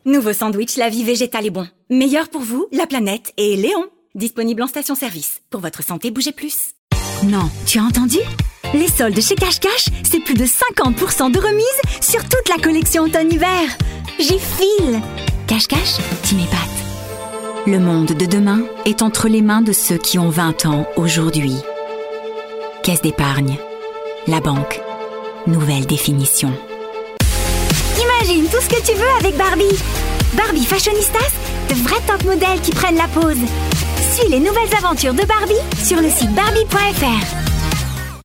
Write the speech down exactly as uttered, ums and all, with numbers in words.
Nouveau sandwich, la vie végétale est bon. Meilleur pour vous, la planète et Léon. Disponible en station-service. Pour votre santé, bougez plus. Non, tu as entendu ? Les soldes chez Cash Cash, c'est plus de cinquante pour cent de remise sur toute la collection automne-hiver. J'y file. Cash Cash, tu m'épates. Le monde de demain est entre les mains de ceux qui ont vingt ans aujourd'hui. Caisse d'épargne. La banque. Nouvelle définition. Imagine tout ce que tu veux avec Barbie. Barbie Fashionistas, de vrais top modèles qui prennent la pose. Suis les nouvelles aventures de Barbie sur le site barbie point f r.